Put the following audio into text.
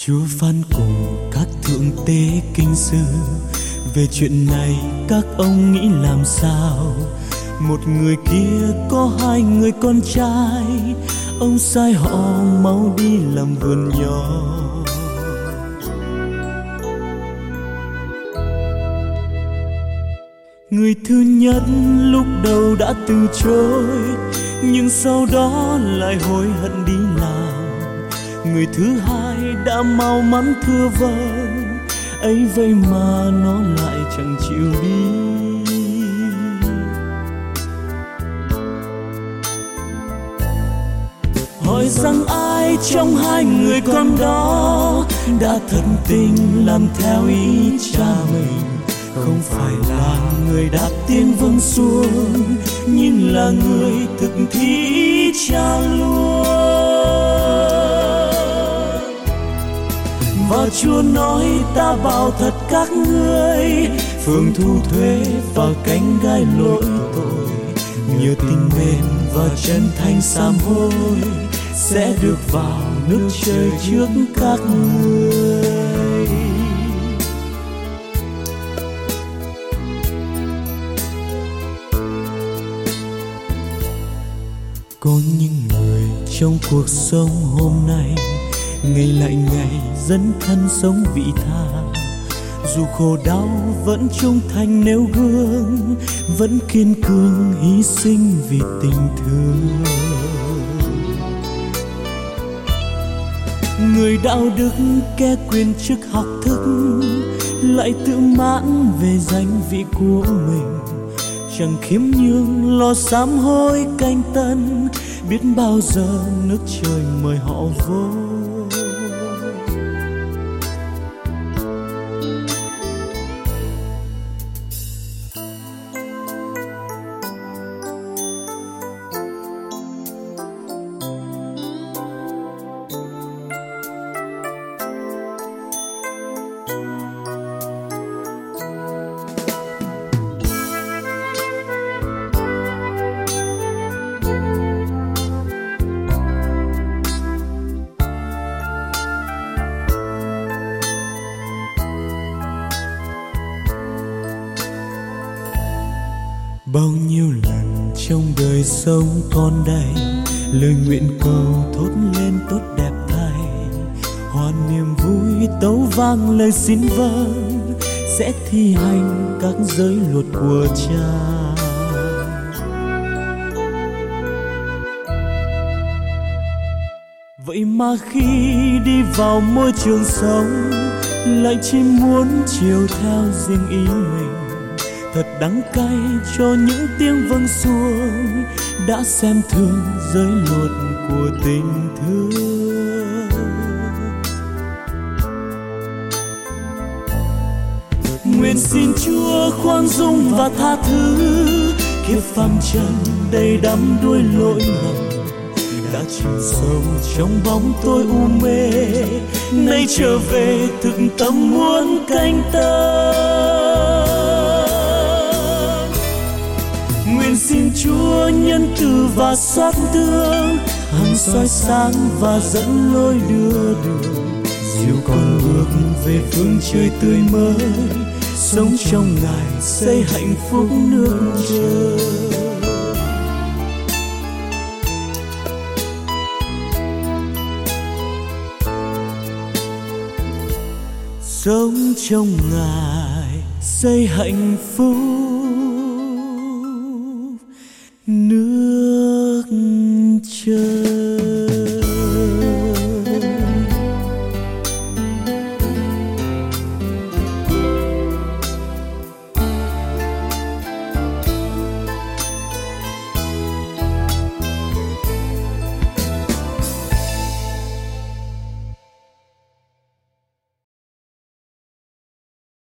Chúa phán cùng các thượng tế kinh sư, về chuyện này các ông nghĩ làm sao? Một người kia có hai người con trai, ông sai họ mau đi làm vườn nho. Người thứ nhất lúc đầu đã từ chối, nhưng sau đó lại hối hận đi làm. Người thứ hai đã mau mắn thưa vâng, ấy vậy mà nó lại chẳng chịu đi. Hỏi rằng ai trong hai người con đó đã thật tình làm theo ý cha mình? Không phải là người đáp tiếng vâng xuống, nhưng là người thực thi cha luôn. Và Chúa nói ta bảo thật các ngươi, phường thu thuế và cánh gai lỗi tội, nhờ tình mến và chân thành sám hối, sẽ được vào nước trời trước các ngươi. Có những người trong cuộc sống hôm nay, ngày lại ngày dấn thân sống vị tha, dù khổ đau vẫn trung thành nêu gương, vẫn kiên cường hy sinh vì tình thương. Người đạo đức kẻ quyền chức học thức, lại tự mãn về danh vị của mình, chẳng khiêm nhường lo sám hối canh tân, biết bao giờ nước trời mời họ vô. Bao nhiêu lần trong đời sống con đây, lời nguyện cầu thốt lên tốt đẹp thay, hoa niềm vui tấu vang lời xin vâng, sẽ thi hành các giới luật của Cha. Vậy mà khi đi vào môi trường sống, lại chỉ muốn chiều theo riêng ý mình. Thật đắng cay cho những tiếng vâng xuông, đã xem thường giới luật của tình thương. Nguyện xin Chúa khoan dung và tha thứ, kiếp phàm trần đầy đắm đuối lỗi lầm, đã chìm sâu trong bóng tối u mê, nay trở về thực tâm muốn canh tân. Nguyện xin Chúa nhân từ và xót thương, hằng soi sáng và dẫn lối đưa đường, dìu con bước về phương trời tươi mới, sống trong Ngài xây hạnh phúc nước trời. Sống trong Ngài xây hạnh phúc nước trời.